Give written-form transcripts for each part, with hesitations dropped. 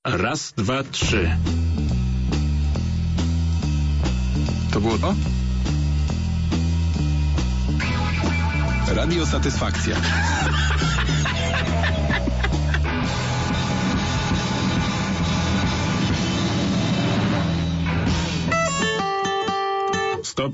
Raz, dwa, trzy. To było to? Radio Satysfakcja. Stop.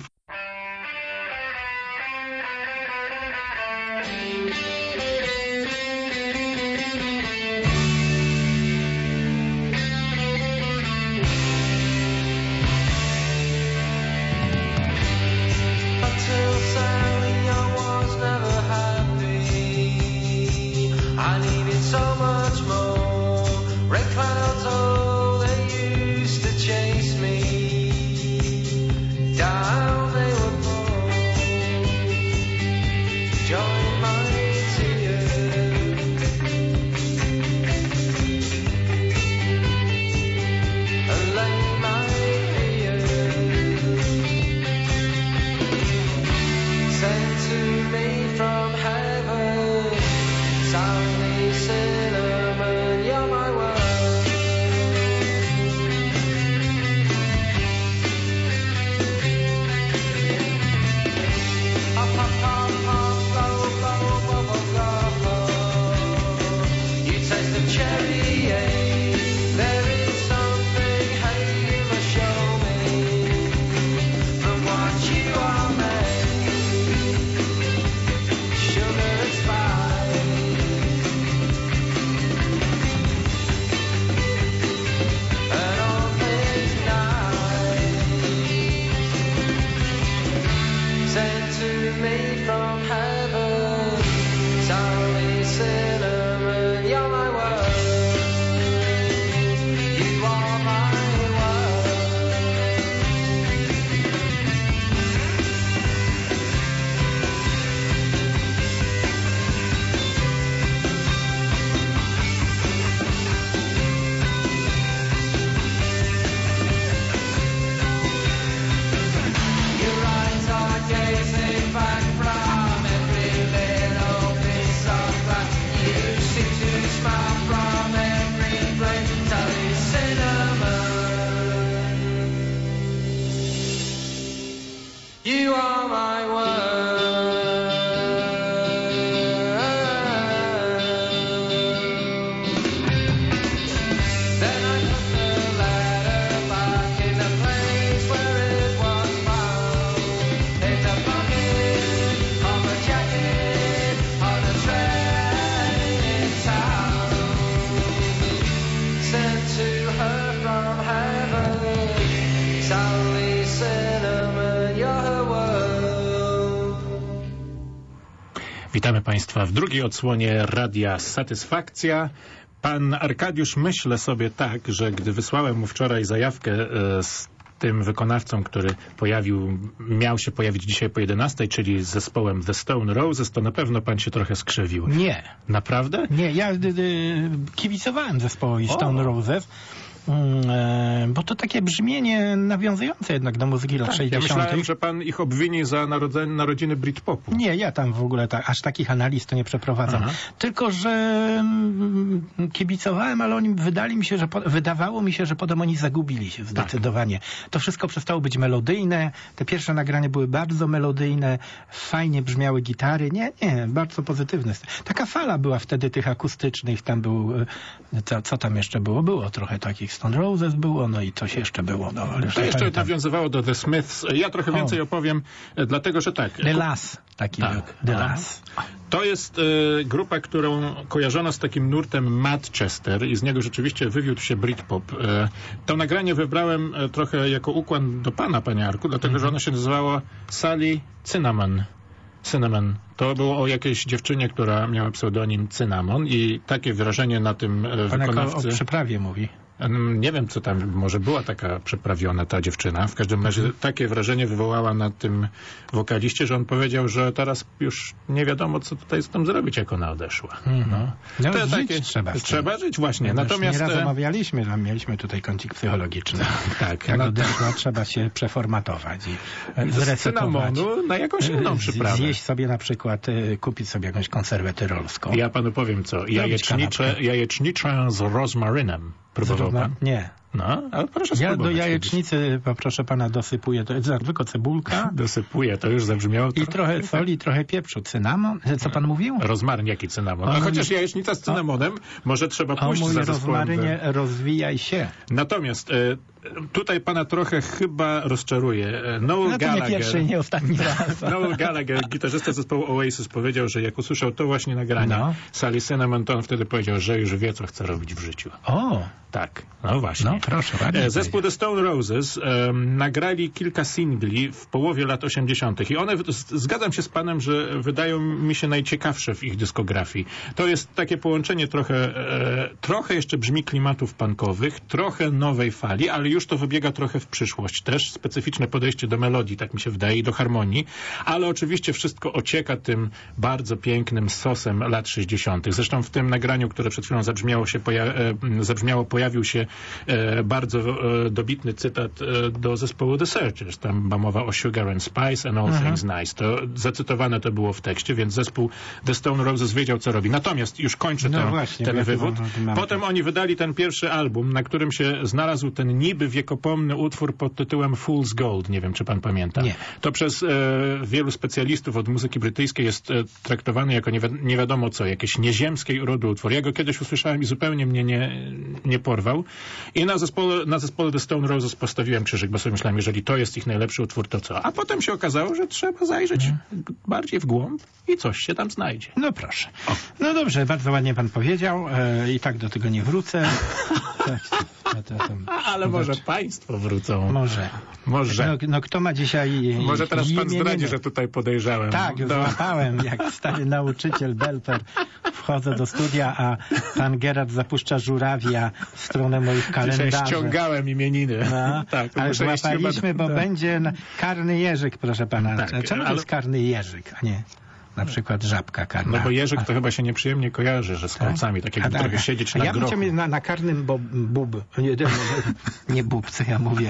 Witamy Państwa w drugiej odsłonie Radia Satysfakcja. Pan Arkadiusz myślę sobie tak, że gdy wysłałem mu wczoraj zajawkę z tym wykonawcą, który miał się pojawić dzisiaj po 11, czyli z zespołem The Stone Roses, to na pewno pan się trochę skrzywił. Nie. Naprawdę? Nie, ja kibicowałem zespołowi Stone Roses. Bo to takie brzmienie nawiązujące jednak do muzyki lat 60. Ja myślałem, że pan ich obwini za narodziny Britpopu. Nie, ja tam w ogóle aż takich analiz to nie przeprowadzam. Aha. Tylko, że kibicowałem, ale oni wydawało mi się, że potem oni zagubili się zdecydowanie. Tak. To wszystko przestało być melodyjne. Te pierwsze nagrania były bardzo melodyjne. Fajnie brzmiały gitary. Nie, bardzo pozytywne. Taka fala była wtedy tych akustycznych. Tam był, co tam jeszcze było? Było trochę takich Stone Roses było, no i coś jeszcze było. No, ale to jeszcze nawiązywało do The Smiths. Ja trochę więcej opowiem, dlatego, że tak. The Lass taki był. The Lass. To jest grupa, którą kojarzono z takim nurtem Manchester i z niego rzeczywiście wywiódł się Britpop. To nagranie wybrałem trochę jako ukłon do pana, panie Arku, dlatego, że ono się nazywało Sally Cinnamon. To było o jakiejś dziewczynie, która miała pseudonim Cynamon i takie wrażenie na tym wykonawcy... o przyprawie mówi. Nie wiem, co tam, może była taka przeprawiona ta dziewczyna. W każdym razie takie wrażenie wywołała na tym wokaliście, że on powiedział, że teraz już nie wiadomo, co tutaj z tym zrobić, jak ona odeszła. No, to żyć trzeba żyć, właśnie. Natomiast nieraz omawialiśmy, że mieliśmy tutaj kącik psychologiczny. Tak. Jak odeszła, trzeba się przeformatować i zresetować. Cynamonu na jakąś inną przyprawę. Zjeść sobie na przykład, kupić sobie jakąś konserwę tyrolską. Ja panu powiem co. Jajecznicze z rozmarynem. Próbował pan? Nie. No, ale proszę Ja spróbować. do jajecznicy, proszę pana, dosypuję, to jest tylko cebulka. Dosypuję, to już zabrzmiało. I trochę soli, trochę pieprzu. Cynamon? Co pan mówił? Rozmaryn, jaki cynamon? A chociaż jajecznica z cynamonem, może trzeba pójść mój za zespołem. rozmarynie, rozwijaj się. Natomiast tutaj pana trochę chyba rozczaruje. Noel No to Gallagher, nie pierwszy, nie ostatni raz. Noel Gallagher, gitarzysta zespołu Oasis, powiedział, że jak usłyszał to właśnie nagranie Sally Cinnamon, to on wtedy powiedział, że już wie, co chce robić w życiu. O! Tak, no właśnie. No proszę, ładnie. Zespół The Stone Roses nagrali kilka singli w połowie lat 80. i one, zgadzam się z panem, że wydają mi się najciekawsze w ich dyskografii. To jest takie połączenie trochę jeszcze brzmi klimatów punkowych, trochę nowej fali, ale już to wybiega trochę w przyszłość. Też specyficzne podejście do melodii, tak mi się wydaje, i do harmonii, ale oczywiście wszystko ocieka tym bardzo pięknym sosem lat 60. Zresztą w tym nagraniu, które przed chwilą zabrzmiało, pojawił się bardzo dobitny cytat do zespołu The Searchers. Tam była mowa o Sugar and Spice and All Things Nice. To zacytowane to było w tekście, więc zespół The Stone Roses wiedział, co robi. Natomiast już kończę ten wywód. Potem oni wydali ten pierwszy album, na którym się znalazł ten niby wiekopomny utwór pod tytułem Fool's Gold. Nie wiem, czy pan pamięta. Nie. To przez wielu specjalistów od muzyki brytyjskiej jest traktowany jako nie wiadomo co, jakieś nieziemskiej urody utwór. Ja go kiedyś usłyszałem i zupełnie mnie nie porwał. I na zespole The Stone Roses postawiłem krzyżyk, bo sobie myślałem, jeżeli to jest ich najlepszy utwór, to co? A potem się okazało, że trzeba zajrzeć bardziej w głąb i coś się tam znajdzie. No proszę. No dobrze, bardzo ładnie pan powiedział. I tak do tego nie wrócę. Ale może państwo wrócą. Może. No kto ma dzisiaj może teraz pan zdradzi, że tutaj podejrzałem. Tak, już złapałem, jak stary nauczyciel Belfer. Wchodzę do studia, a pan Gerard zapuszcza żurawia w stronę moich kalendarzy. Dzisiaj ściągałem imieniny. No, tak, ale złapaliśmy, bo będzie karny jeżyk, proszę pana. Tak, czemu to jest karny jeżyk, a nie na przykład żabka karna? No bo jeżyk to chyba się nieprzyjemnie kojarzy, że z kolcami, tak jakby trochę siedzieć na grochu. Ja bym chciał mieć na karnym nie bób, co ja mówię.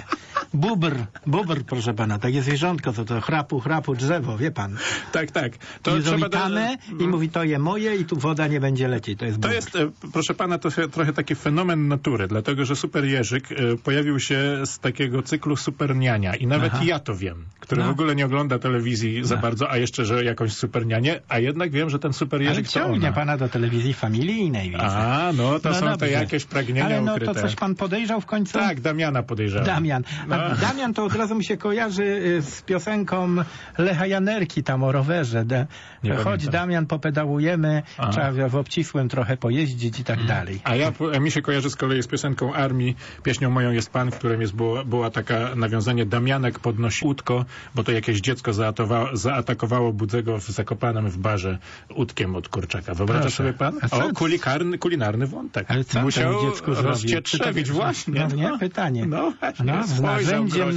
Bubr, proszę pana, takie zwierzątko, to chrapu drzewo, wie pan. Tak. To jest zawitane i mówi, to je moje i tu woda nie będzie lecieć. To jest, proszę pana, to trochę taki fenomen natury, dlatego, że Super Jerzyk pojawił się z takiego cyklu Super Niania i nawet ja to wiem, który w ogóle nie ogląda telewizji za bardzo, a jeszcze, że jakąś Super Nianię, a jednak wiem, że ten Super Jerzyk to ona. Ciągnie pana do telewizji familijnej, widzę. To są te jakieś pragnienia ukryte. Ale to coś pan podejrzał w końcu? Tak, Damiana podejrzałem. Damian to od razu mi się kojarzy z piosenką Lecha Janerki tam o rowerze. Chodź Damian, popedałujemy, trzeba w obcisłym trochę pojeździć i tak dalej. A mi się kojarzy z kolei z piosenką Armii, pieśnią moją jest Pan, w którym była taka nawiązanie Damianek podnosi łódko, bo to jakieś dziecko zaatakowało Budzego w Zakopanem w barze łódkiem od kurczaka. Wyobraża sobie pan? Kulinarny wątek. Ale co musiał rozcietrzewić właśnie. Pytanie. Z narzędziem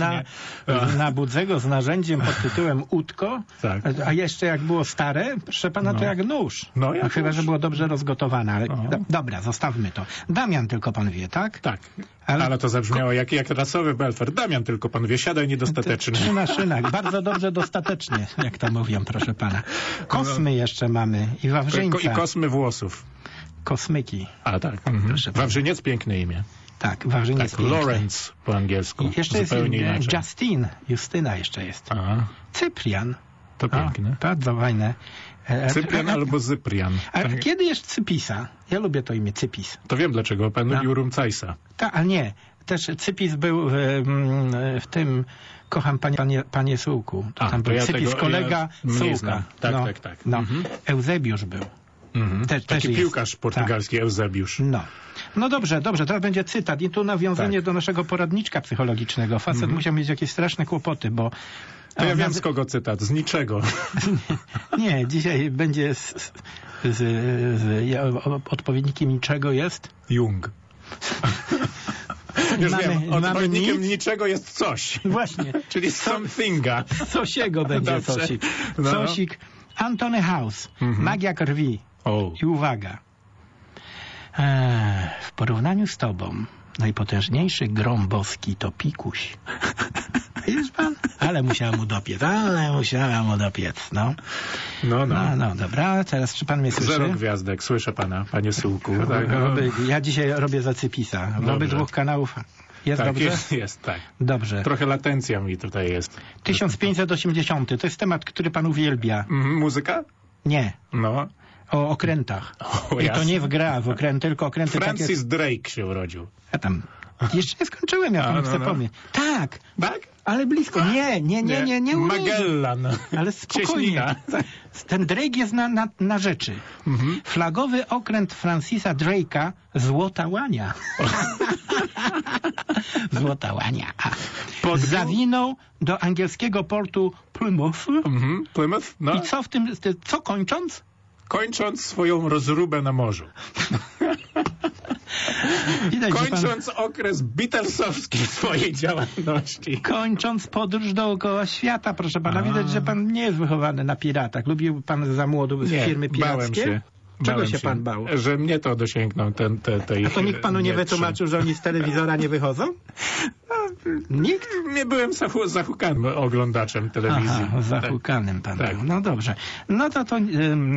na Budzego, z narzędziem pod tytułem łódko, a jeszcze jak było stare, proszę pana, to jak nóż. Chyba, że było dobrze rozgotowane, ale dobra, zostawmy to. Damian tylko pan wie, tak? Tak. Ale to zabrzmiało jak rasowy Belfer. Damian tylko pan wie, siadaj niedostateczny. 3 na szynach. Bardzo dobrze dostatecznie, jak to mówią, proszę pana. Kosmy jeszcze mamy i Wawrzyńca. I kosmy włosów. Kosmyki. Tak. Wawrzyniec, piękne imię. Tak, Wawrzyniec. Tak, Lawrence po angielsku. I jeszcze zupełnie jest Justyna jeszcze jest. Cyprian. To piękne. Bardzo fajne. Cyprian albo Zyprian. A kiedy jest Cypisa? Ja lubię to imię, Cypis. To wiem dlaczego. Pan lubił Rumcajsa. Tak, ale nie. Też Cypis był w tym Kocham Panie Sułku. Tam był Cypis, kolega Sułka. Tak. Eusebiusz był. Taki piłkarz portugalski, Eusebiusz. No dobrze, teraz będzie cytat i tu nawiązanie do naszego poradniczka psychologicznego. Facet musiał mieć jakieś straszne kłopoty, bo... To ja wiem z kogo cytat, z niczego. Nie, dzisiaj będzie odpowiednikiem niczego jest? Jung. Już wiem, odpowiednikiem niczego jest coś. Właśnie. Czyli somethinga. Cosiego będzie Cosik. Cosik. Antony House. Magia krwi. I uwaga. W porównaniu z tobą najpotężniejszy grom boski to pikuś. Widzisz pan? Ale musiałam mu dopiec, no. No, dobra, teraz czy pan mnie słyszy? 0 gwiazdek, słyszę pana, panie Sułku. Tak, ja dzisiaj robię za Cypisa. W obydwu kanałów jest tak, dobrze? Jest, tak. Dobrze. Trochę latencja mi tutaj jest. 1580, to jest temat, który pan uwielbia. Muzyka? Nie. No. O okrętach. I to nie w okręty, tylko okręty Francis Drake się urodził. Ja tam... Jeszcze nie skończyłem, ja panu chcę powiedzieć. Tak. Tak? Ale blisko. Nie. Magellan. Ale spokojnie. Ten Drake jest na rzeczy. Flagowy okręt Francisa Drake'a Złota Łania. Złota Łania. Zawinął do angielskiego portu Plymouth. Plymouth, no. I co w tym, co kończąc? Kończąc swoją rozróbę na morzu. Widać, kończąc okres Beatlesowski swojej działalności. Kończąc podróż dookoła świata, proszę pana. Widać, że pan nie jest wychowany na piratach. Lubił pan za młodu firmy pirackie? Bałem się. Czego się pan bał? Że mnie to dosięgną tej... A to nikt panu nie wytłumaczył, że oni z telewizora nie wychodzą? Nikt? Nie byłem zahukanym oglądaczem telewizji. Aha, zahukanym pan był. No dobrze. No to... tak.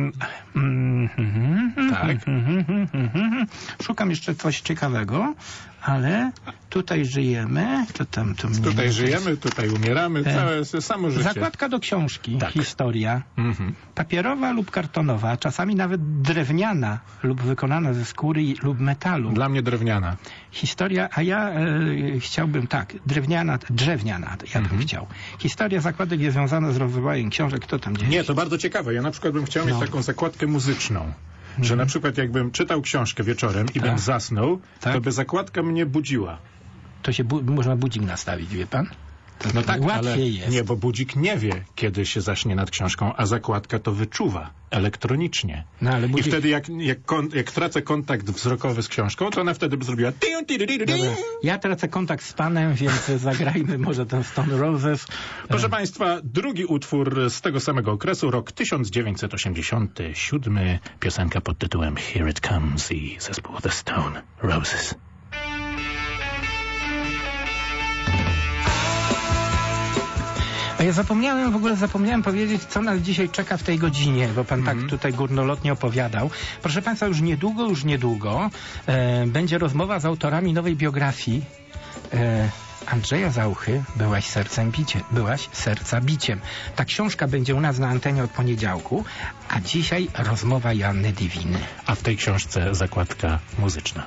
Szukam jeszcze coś ciekawego, ale tutaj żyjemy, tutaj żyjemy, tutaj umieramy, całe samo życie. Zakładka do książki, historia, papierowa lub kartonowa, czasami nawet drewniana lub wykonana ze skóry lub metalu. Dla mnie drewniana. Historia, a ja chciałbym drewniana, ja bym chciał. Historia zakładek jest związana z rozwojem książek, kto tam dzieje? Nie, to bardzo ciekawe. Ja na przykład bym chciał mieć taką zakładkę muzyczną. Że na przykład jakbym czytał książkę wieczorem i bym zasnął, to by zakładka mnie budziła. To się można budzik nastawić, wie pan? No tak, łatwiej jest. Nie, bo budzik nie wie, kiedy się zaśnie nad książką, a zakładka to wyczuwa elektronicznie. No, ale budzik... I wtedy jak tracę kontakt wzrokowy z książką, to ona wtedy by zrobiła... Dobra. Ja tracę kontakt z panem, więc zagrajmy może ten Stone Roses. Proszę państwa, drugi utwór z tego samego okresu, rok 1987, piosenka pod tytułem Here It Comes i zespół The Stone Roses. A ja zapomniałem powiedzieć, co nas dzisiaj czeka w tej godzinie, bo pan tak tutaj górnolotnie opowiadał. Proszę państwa, już niedługo będzie rozmowa z autorami nowej biografii Andrzeja Zauchy, Byłaś serca biciem. Ta książka będzie u nas na antenie od poniedziałku, a dzisiaj rozmowa Joanny Dywiny. A w tej książce zakładka muzyczna.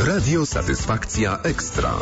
Radio Satysfakcja Ekstra.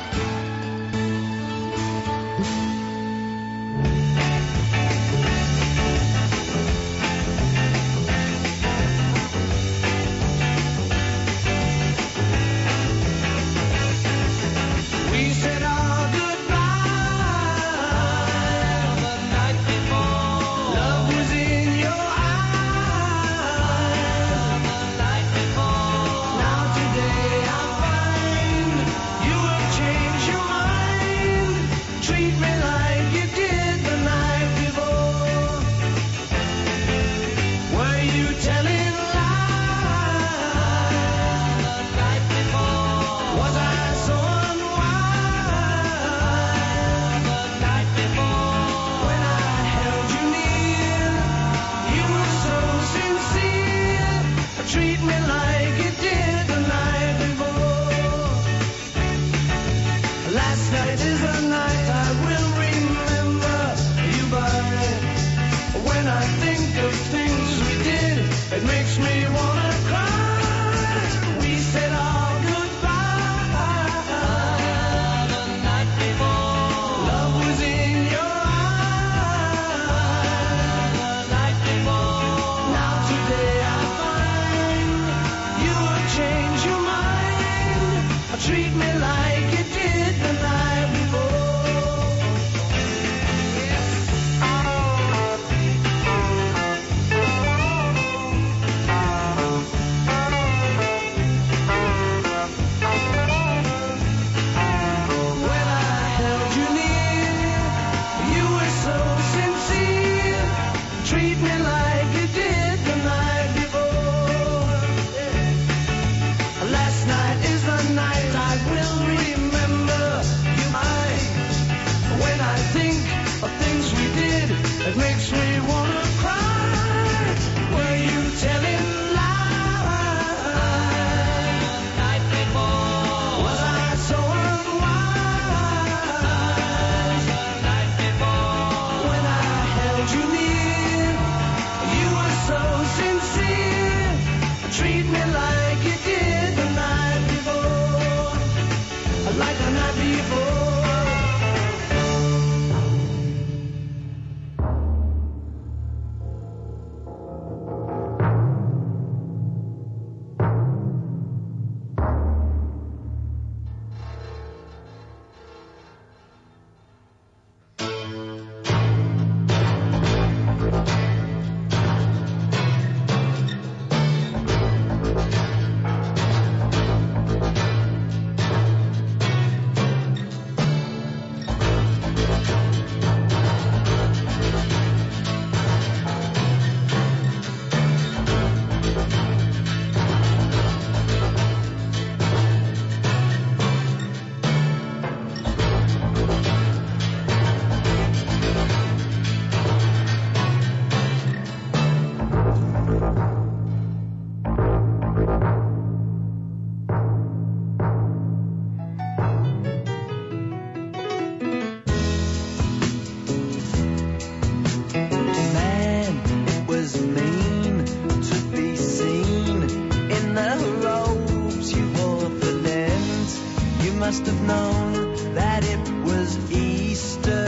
must have known that it was Easter.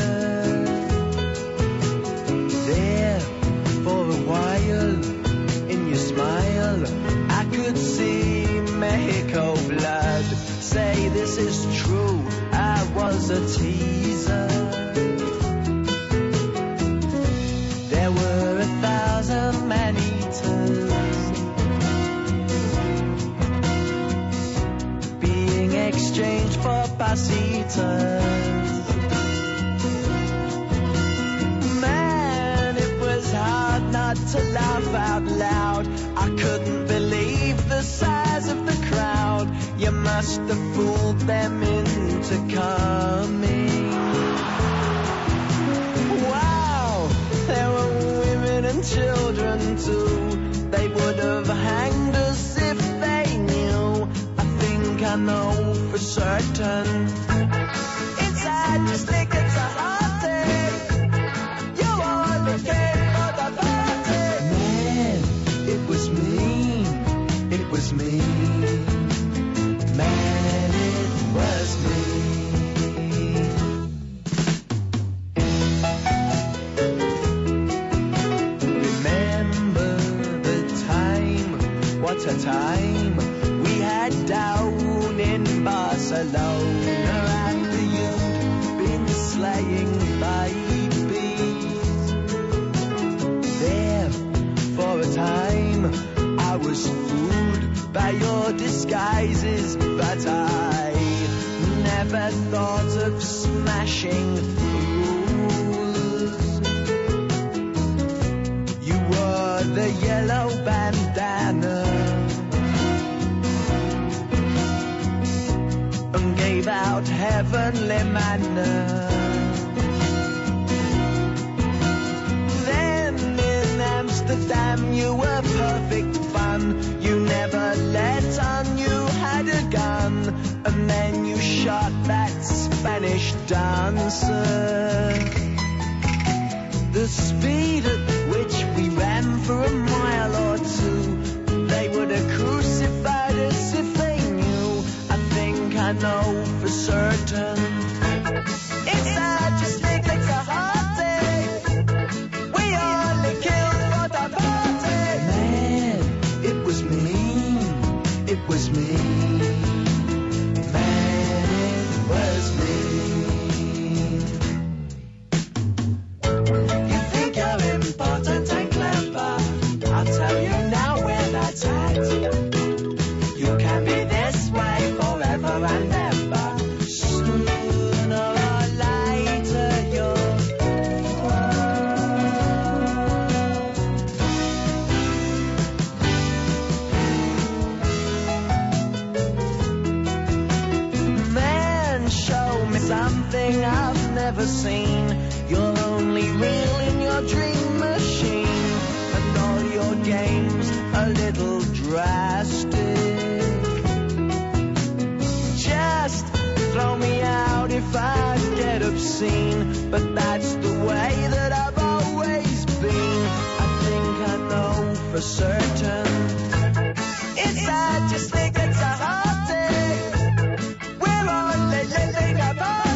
There, for a while, in your smile, I could see Mexico blood. Say this is true, I was a teaser. There were 1,000 man-eaters being exchanged for pasitas. Man, it was hard not to laugh out loud. I couldn't believe the size of the crowd. You must have fooled them into coming. Wow, there were women and children too. They would have hanged us if they knew. I think I know for certain. Inside your stick it's a heartache. You only came for the party. Man, it was me. It was me. Man. alone, or after you'd been slaying babies. There, for a time, I was fooled by your disguises, but I never thought of smashing fools. You wore the yellow bandana and gave out heavenly manna. Then in Amsterdam you were perfect fun. You never let on you had a gun, and then you shot that Spanish dancer. The speed at which we ran for a mile or two, they would have crucified us if they knew. I think I know for certain. It's hard to stick, it's a heartache. We only killed for the party. Man, it was me, it was me. I've never seen. You're only real in your dream machine, and all your games a little drastic. Just throw me out if I get obscene, but that's the way that I've always been. I think I know for certain. It's hard to stick, it's a heartache. We're only living a party.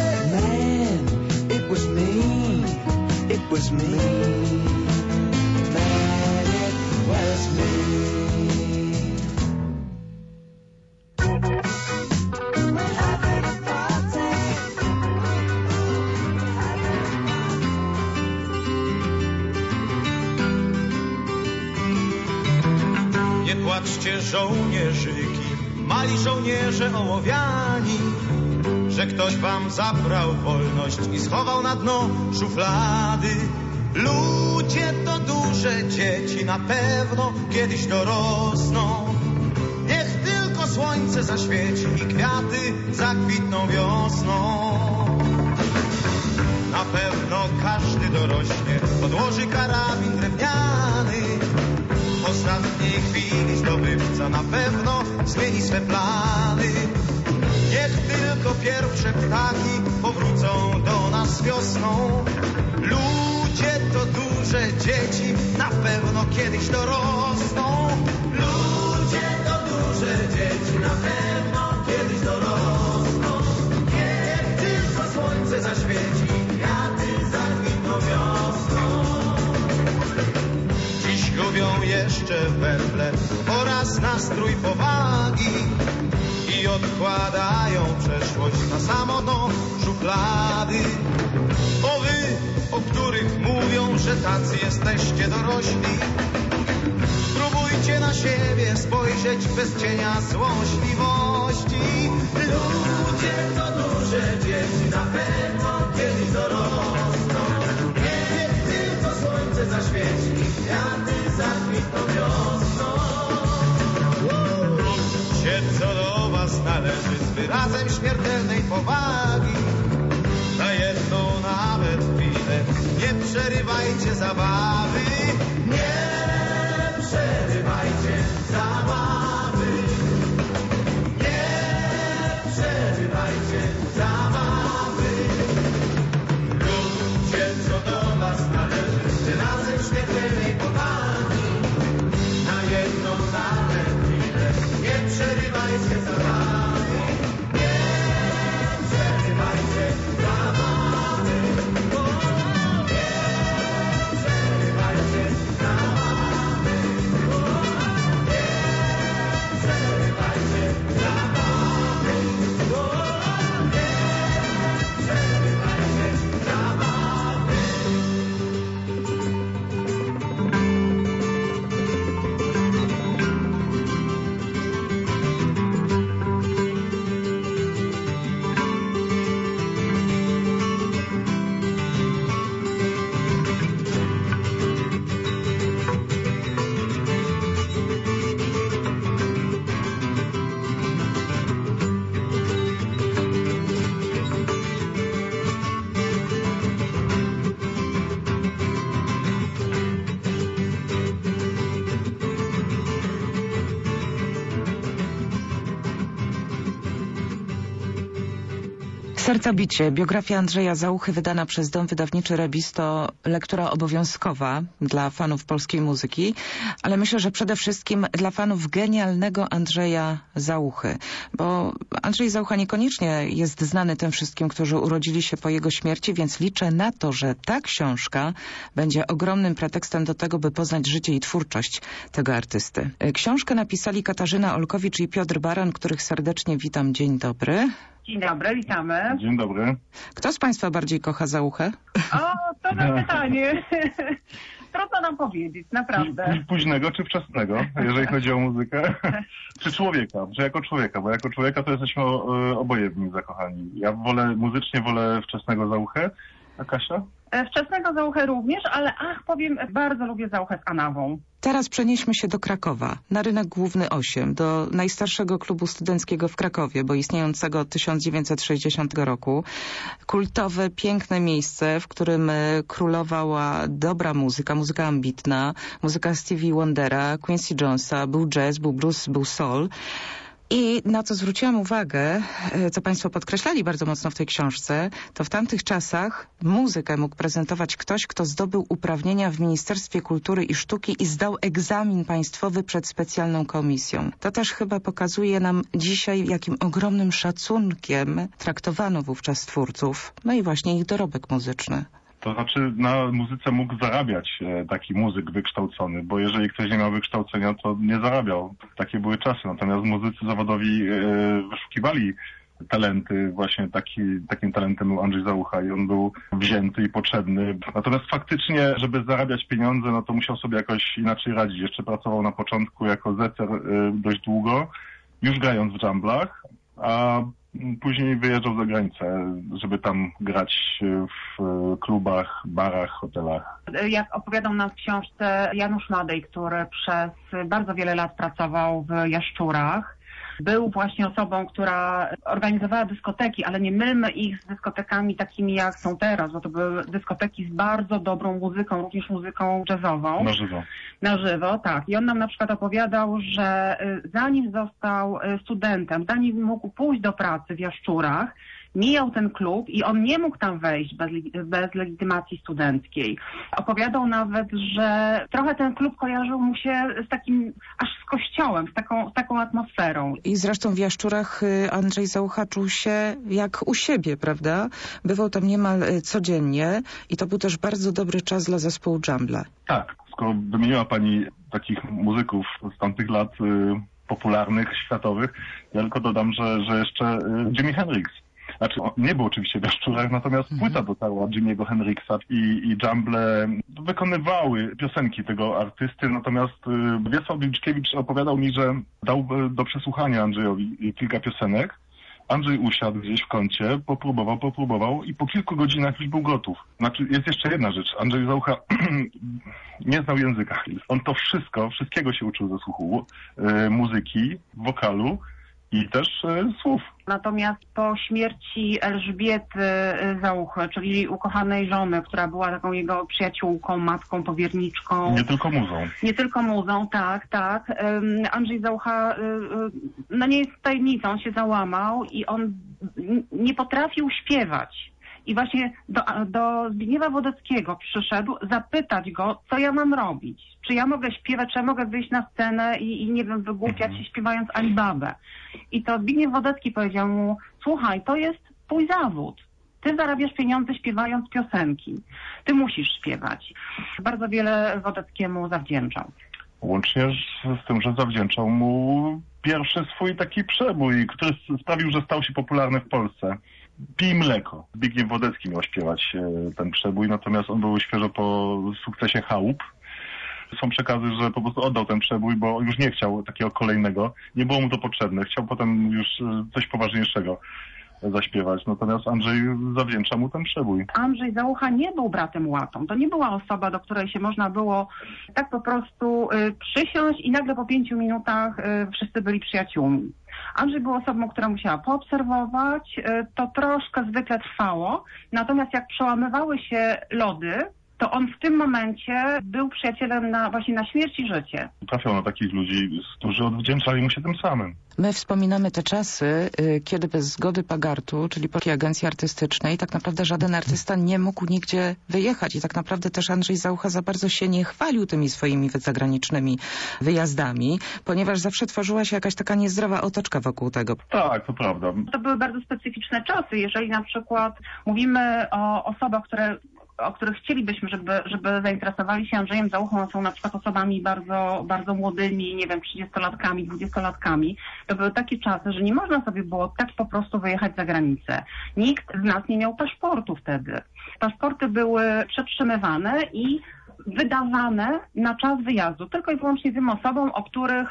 It was me, it was me, man, it was me. We're having a party. Nie płaczcie żołnierzyki, mali żołnierze ołowiani, że ktoś wam zabrał wolność i schował na dno szuflady. Ludzie to duże dzieci, na pewno kiedyś dorosną. Niech tylko słońce zaświeci i kwiaty zakwitną wiosną. Na pewno każdy dorośnie, odłoży karabin drewniany. W ostatniej chwili zdobywca na pewno zmieni swe plany. Niech tylko pierwsze ptaki powrócą do nas wiosną. Ludzie to duże dzieci, na pewno kiedyś dorosną. Ludzie to duże dzieci, na pewno kiedyś dorosną. Niech tylko słońce zaświeci, kwiaty zakwitną wiosną. Dziś gubią jeszcze werble oraz nastrój powagi i odkładają przeszłość na samo dno szuflady. O wy, o których mówią, że tacy jesteście dorośli, spróbujcie na siebie spojrzeć bez cienia złośliwości. Ludzie to duże dzieci, na pewno kiedyś dorosną. Niech tylko słońce zaświeci, kwiaty zakwitną wiosną. Róbcie co do was należy z wyrazem śmiertelnej powagi. Na jedną nawet chwilę nie przerywajcie zabawy. Nie przerywajcie zabawy. Nie przerywajcie zabawy. Róbcie co do was należy z wyrazem śmiertelnej powagi. Na jedną nawet chwilę nie przerywajcie zabawy. Nie przerywajcie zabawy. Nie przerywajcie Sercobicie. Biografia Andrzeja Załuchy wydana przez Dom Wydawniczy Rebis to lektura obowiązkowa dla fanów polskiej muzyki, ale myślę, że przede wszystkim dla fanów genialnego Andrzeja Załuchy, bo Andrzej Załucha niekoniecznie jest znany tym wszystkim, którzy urodzili się po jego śmierci, więc liczę na to, że ta książka będzie ogromnym pretekstem do tego, by poznać życie i twórczość tego artysty. Książkę napisali Katarzyna Olkowicz i Piotr Baran, których serdecznie witam. Dzień dobry. Dzień dobry, witamy. Dzień dobry. Kto z Państwa bardziej kocha Załuchę? O, to na pytanie. Trudno nam powiedzieć, naprawdę. Późnego czy wczesnego, jeżeli chodzi o muzykę? Czy człowieka? Że jako człowieka, bo jako człowieka to jesteśmy oboje w nim zakochani. Ja muzycznie wolę wczesnego Załuchę, a Kasia? Wczesnego Załuchę również, ale powiem, bardzo lubię Załuchę z Anawą. Teraz przenieśmy się do Krakowa, na Rynek Główny 8, do najstarszego klubu studenckiego w Krakowie, bo istniejącego od 1960 roku. Kultowe, piękne miejsce, w którym królowała dobra muzyka, muzyka ambitna, muzyka Stevie Wondera, Quincy Jonesa, był jazz, był blues, był soul. I na co zwróciłam uwagę, co Państwo podkreślali bardzo mocno w tej książce, to w tamtych czasach muzykę mógł prezentować ktoś, kto zdobył uprawnienia w Ministerstwie Kultury i Sztuki i zdał egzamin państwowy przed specjalną komisją. To też chyba pokazuje nam dzisiaj, jakim ogromnym szacunkiem traktowano wówczas twórców, no i właśnie ich dorobek muzyczny. To znaczy na muzyce mógł zarabiać taki muzyk wykształcony, bo jeżeli ktoś nie miał wykształcenia, to nie zarabiał. Takie były czasy. Natomiast muzycy zawodowi wyszukiwali talenty. Właśnie takim talentem był Andrzej Załucha i on był wzięty i potrzebny. Natomiast faktycznie, żeby zarabiać pieniądze, no to musiał sobie jakoś inaczej radzić. Jeszcze pracował na początku jako zecer dość długo, już grając w dżamblach, a później wyjeżdżał za granicę, żeby tam grać w klubach, barach, hotelach. Jak opowiadał nam w książce Janusz Madej, który przez bardzo wiele lat pracował w Jaszczurach, był właśnie osobą, która organizowała dyskoteki, ale nie mylmy ich z dyskotekami takimi jak są teraz, bo to były dyskoteki z bardzo dobrą muzyką, również muzyką jazzową. Na żywo. Na żywo, tak. I on nam na przykład opowiadał, że zanim został studentem, zanim mógł pójść do pracy w Jaszczurach, mijał ten klub i on nie mógł tam wejść bez legitymacji studenckiej. Opowiadał nawet, że trochę ten klub kojarzył mu się z takim, aż z kościołem, z taką atmosferą. I zresztą w Jaszczurach Andrzej Załucha czuł się jak u siebie, prawda? Bywał tam niemal codziennie i to był też bardzo dobry czas dla zespołu Dżambla. Tak, skoro wymieniła Pani takich muzyków z tamtych lat popularnych, światowych, ja tylko dodam, że jeszcze Jimi Hendrix. Znaczy, on nie był oczywiście w Jaszczurach, natomiast płyta dotarła Jimmy'ego Hendrixa i Dżamble wykonywały piosenki tego artysty, natomiast Wiesław Wilczkiewicz opowiadał mi, że dał do przesłuchania Andrzejowi kilka piosenek. Andrzej usiadł gdzieś w kącie, popróbował i po kilku godzinach już był gotów. Znaczy, jest jeszcze jedna rzecz. Andrzej Załucha nie znał języka. On to wszystkiego się uczył ze słuchu, muzyki, wokalu i też słów. Natomiast po śmierci Elżbiety Załuchy, czyli ukochanej żony, która była taką jego przyjaciółką, matką, powierniczką. Nie tylko muzą, tak. Andrzej Załucha, no nie jest tajemnicą, on się załamał i on nie potrafił śpiewać. I właśnie do Zbigniewa Wodeckiego przyszedł zapytać go, co ja mam robić. Czy ja mogę śpiewać, czy ja mogę wyjść na scenę i nie wiem, wygłupiać się śpiewając Alibabę. I to Zbigniew Wodecki powiedział mu, słuchaj, to jest twój zawód. Ty zarabiasz pieniądze śpiewając piosenki. Ty musisz śpiewać. Bardzo wiele Wodeckiemu zawdzięczał. Łącznie z tym, że zawdzięczał mu pierwszy swój taki przebój, który sprawił, że stał się popularny w Polsce. Pij mleko. Zbigniew Wodecki miał śpiewać ten przebój, natomiast on był świeżo po sukcesie Chałup. Są przekazy, że po prostu oddał ten przebój, bo już nie chciał takiego kolejnego. Nie było mu to potrzebne. Chciał potem już coś poważniejszego zaśpiewać. Natomiast Andrzej zawdzięcza mu ten przebój. Andrzej Załucha nie był bratem łatą. To nie była osoba, do której się można było tak po prostu przysiąść i nagle po 5 minutach wszyscy byli przyjaciółmi. Andrzej był osobą, która musiała poobserwować. To troszkę zwykle trwało. Natomiast jak przełamywały się lody, to on w tym momencie był przyjacielem właśnie na śmierć i życie. Trafiał na takich ludzi, którzy odwdzięczali mu się tym samym. My wspominamy te czasy, kiedy bez zgody Pagartu, czyli Polskiej Agencji Artystycznej, tak naprawdę żaden artysta nie mógł nigdzie wyjechać i tak naprawdę też Andrzej Zaucha za bardzo się nie chwalił tymi swoimi zagranicznymi wyjazdami, ponieważ zawsze tworzyła się jakaś taka niezdrowa otoczka wokół tego. Tak, to prawda. To były bardzo specyficzne czasy. Jeżeli na przykład mówimy o osobach, o których chcielibyśmy, żeby zainteresowali się Andrzejem Zauchą, są na przykład osobami bardzo, bardzo młodymi, nie wiem, 30-latkami, 20-latkami. To były takie czasy, że nie można sobie było tak po prostu wyjechać za granicę. Nikt z nas nie miał paszportu wtedy. Paszporty były przetrzymywane i wydawane na czas wyjazdu, tylko i wyłącznie tym osobom, o których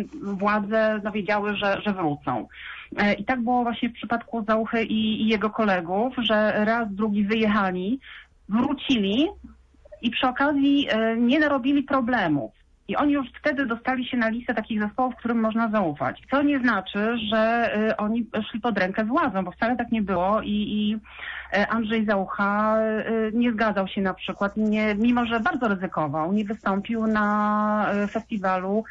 władze wiedziały, że wrócą. I tak było właśnie w przypadku Zauchy i jego kolegów, że raz, drugi wyjechali, wrócili i przy okazji nie narobili problemów. I oni już wtedy dostali się na listę takich zespołów, którym można zaufać. Co nie znaczy, że oni szli pod rękę z władzą, bo wcale tak nie było i Andrzej Zaucha nie zgadzał się na przykład, mimo że bardzo ryzykował, nie wystąpił na festiwalu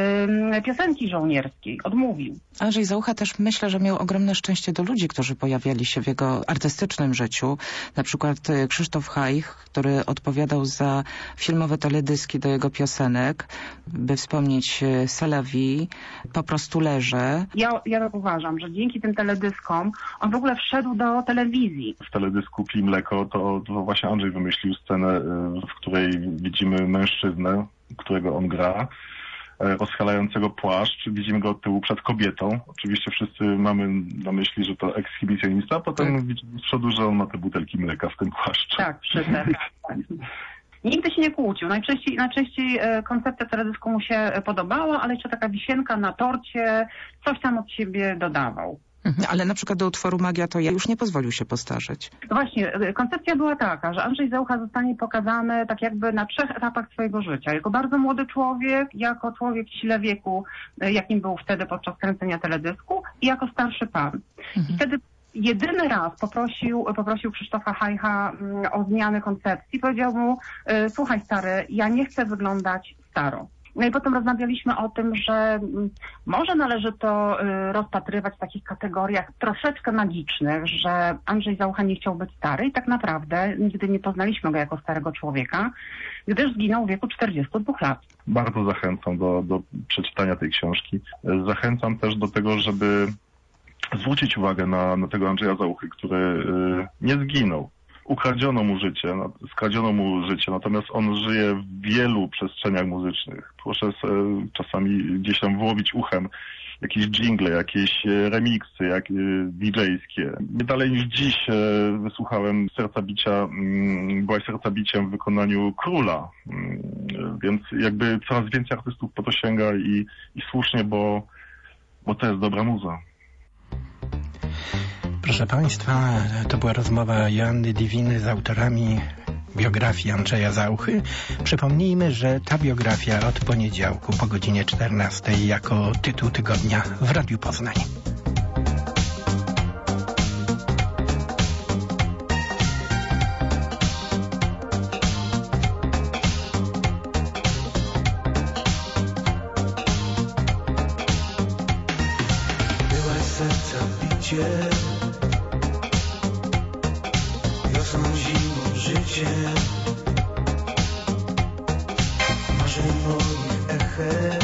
piosenki żołnierskiej. Odmówił. Andrzej Zaucha też myślę, że miał ogromne szczęście do ludzi, którzy pojawiali się w jego artystycznym życiu. Na przykład Krzysztof Hajch, który odpowiadał za filmowe teledyski do jego piosenek, by wspomnieć C'est la vie, Po prostu leżę. Ja tak uważam, że dzięki tym teledyskom on w ogóle wszedł do telewizji. W teledysku Pij mleko to właśnie Andrzej wymyślił scenę, w której widzimy mężczyznę, którego on gra, rozchalającego płaszcz. Widzimy go od tyłu przed kobietą. Oczywiście wszyscy mamy na myśli, że to ekshibicjonista, a potem widzimy z przodu, że on ma te butelki mleka w tym płaszczu. Tak, tak. Nigdy się nie kłócił. Najczęściej koncepcja teledysku mu się podobała, ale jeszcze taka wisienka na torcie, coś tam od siebie dodawał. Ale na przykład do utworu Magia to ja już nie pozwolił się postarzeć. No właśnie, koncepcja była taka, że Andrzej Zaucha zostanie pokazany tak jakby na 3 etapach swojego życia. Jako bardzo młody człowiek, jako człowiek w sile wieku, jakim był wtedy podczas kręcenia teledysku i jako starszy pan. I wtedy jedyny raz poprosił Krzysztofa Hajcha o zmianę koncepcji. Powiedział mu, słuchaj stary, ja nie chcę wyglądać staro. No i potem rozmawialiśmy o tym, że może należy to rozpatrywać w takich kategoriach troszeczkę magicznych, że Andrzej Zaucha nie chciał być stary i tak naprawdę nigdy nie poznaliśmy go jako starego człowieka, gdyż zginął w wieku 42 lat. Bardzo zachęcam do przeczytania tej książki. Zachęcam też do tego, żeby zwrócić uwagę na tego Andrzeja Zauchy, który nie zginął. Ukradziono mu życie, skradziono mu życie, natomiast on żyje w wielu przestrzeniach muzycznych. Proszę czasami gdzieś tam wyłowić uchem jakieś dżingle, jakieś remiksy DJ-skie. Nie dalej niż dziś wysłuchałem Byłaś serca biciem w wykonaniu Króla, więc jakby coraz więcej artystów po to sięga i słusznie, bo to jest dobra muza. Proszę Państwa, to była rozmowa Joanny Diviny z autorami biografii Andrzeja Zauchy. Przypomnijmy, że ta biografia od poniedziałku po godzinie 14 jako tytuł tygodnia w Radiu Poznań. Byłaś serca bicie, wiosną, zimą, życiem, marzeń moich echem,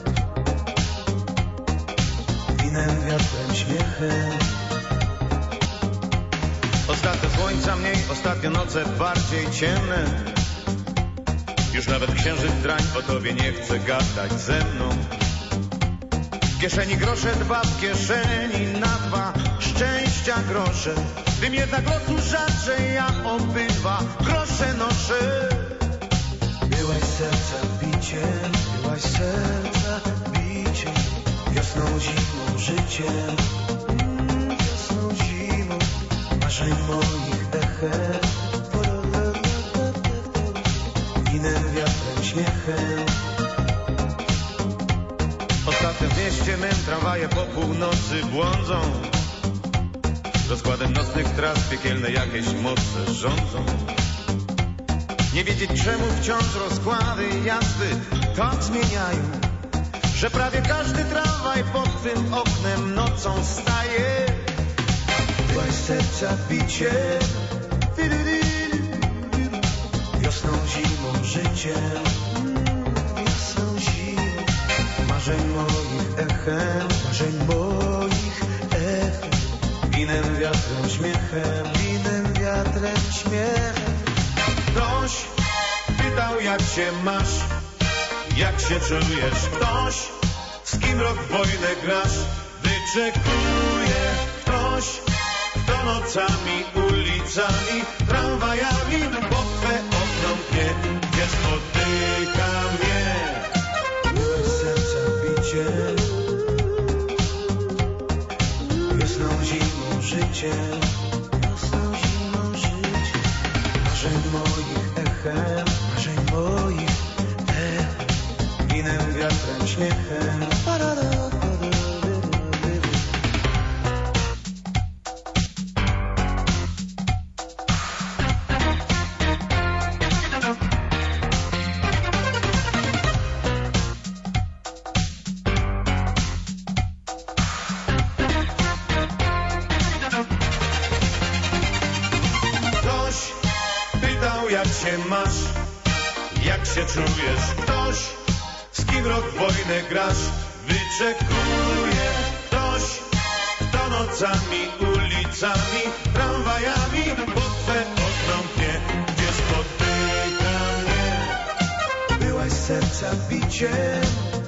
winem, wiatrem, śmiechem. Ostatnio słońca mniej, ostatnio noce bardziej ciemne. Już nawet księżyc drań o tobie nie chce gadać ze mną. W kieszeni grosze 2, w kieszeni na 2, szczęścia grosze. Tym jednak losu rzadszej ja obydwa grosze noszę. Byłaś serca biciem, byłaś serca biciem, wiosną, zimą, życiem, wiosną, zimą, marzeń moich echem, winem, wiatrem, śmiechem. Ostatnio w mieście mym tramwaje po północy błądzą. Rozkładem nocnych tras piekielne jakieś moce rządzą. Nie wiedzieć czemu wciąż rozkłady jazdy tak zmieniają, że prawie każdy tramwaj pod twym oknem nocą staje. Byłaś serca bicie, wiosną, zimą, życiem, wiosną, zimą, marzeń moich echem, marzeń moich echem, winem, wiatrem, śmiechem, winem, wiatrem, śmiechem. Ktoś pytał, jak się masz, jak się czujesz. Ktoś, z kim rok w wojnę grasz, wyczekuje. Ktoś, kto nocami, ulicami, tramwajami pod twe okno mnie, gdzie spotyka mnie. Byłeś serca bicie, wiosną, zimą, życiem, wiosną, zimą, życiem, marzeń moich echem, marzeń moich echem, winem, wiatrem, śmiechem. Jak się masz, jak się czujesz. Ktoś, z kim rok w wojnę grasz, wyczekuje. Ktoś, kto nocami, ulicami, tramwajami pod twe okno mnie, gdzie spotyka mnie. Byłaś serca biciem,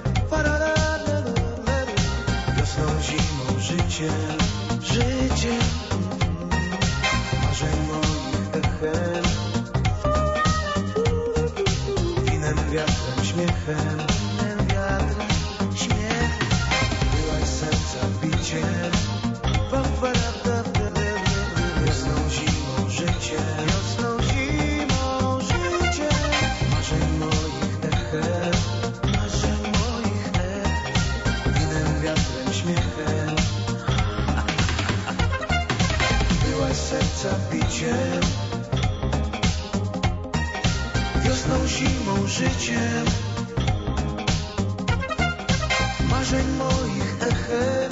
wiosną, zimą, życiem, życiem, marzeń moich echem, wiatrem, śmiechem, wiatrem, śmiechem. Byłaś serca biciem, wiosną, zimą, życiem, wiosną, zimą, życiem, marzeń moich echem, marzeń moich echem, winem, wiatrem, śmiechem. Byłaś serca biciem, wiosną, zimą, życiem, marzeń moich echem,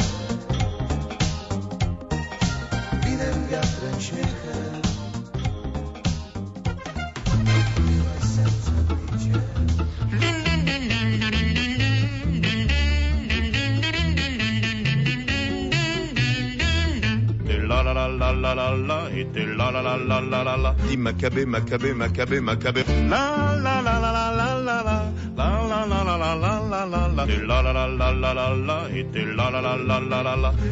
winem, wiatrem, śmiechem. Byłaś serca biciem. La la la la la la la, la la la la la la la. Di Maccabée, Maccabée, Maccabée, Maccabée. La la la la la la la la, la la la la la la la la la. La la la la la la la, la la la la la la la.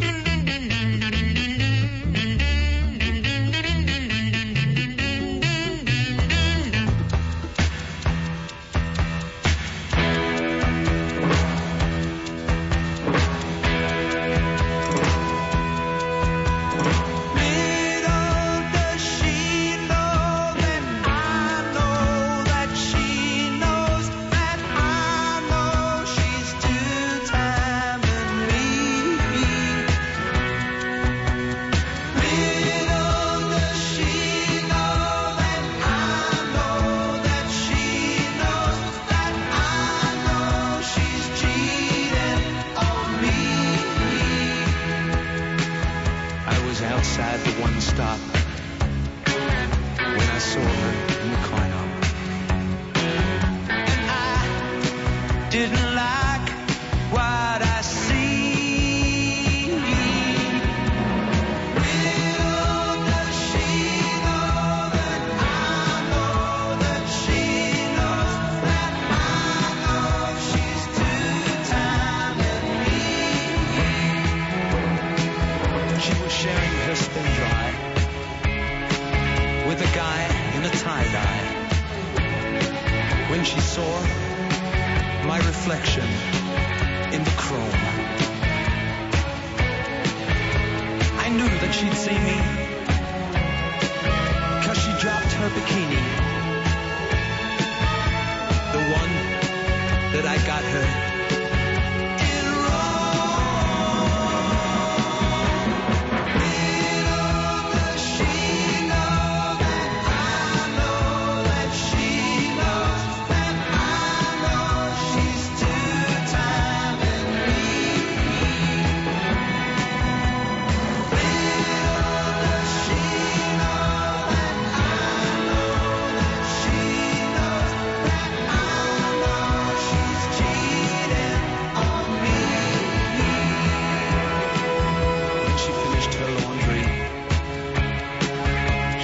She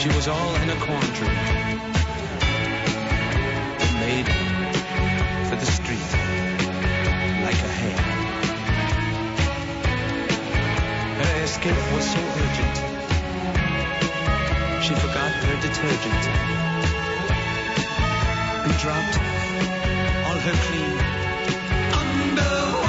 She was all in a quandary, made for the street like a hare. Her escape was so urgent, she forgot her detergent and dropped all her clean underwear.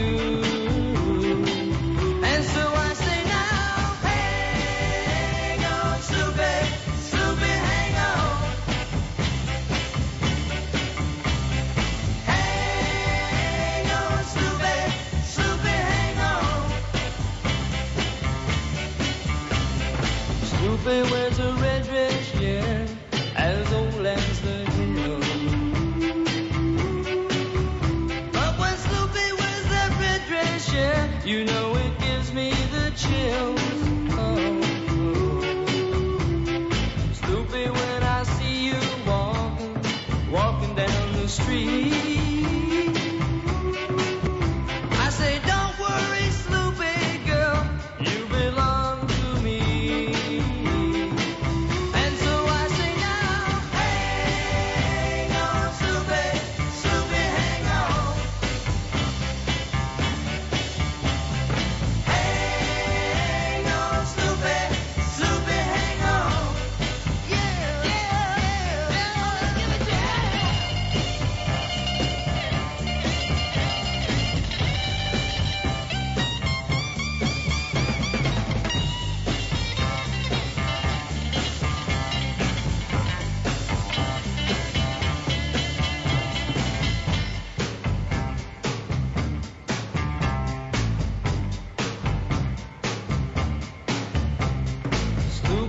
Hang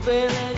sailing